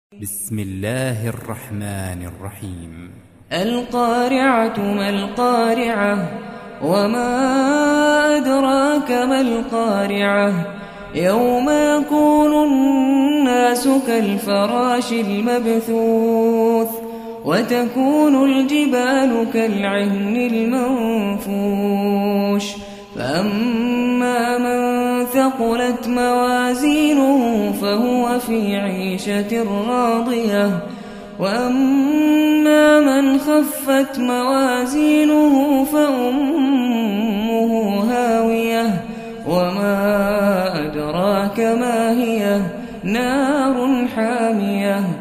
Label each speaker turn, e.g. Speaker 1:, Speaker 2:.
Speaker 1: بسم الله الرحمن الرحيم.
Speaker 2: القارعة ما القارعة وما أدراك ما القارعة يوم يكون الناس كالفراش المبثوث وتكون الجبال كالعهن المنفوش فأما من ثقلت موازينه فهو في عيشة راضية وأما من خفت موازينه فأمه هاوية وما أدراك ما هي نار حامية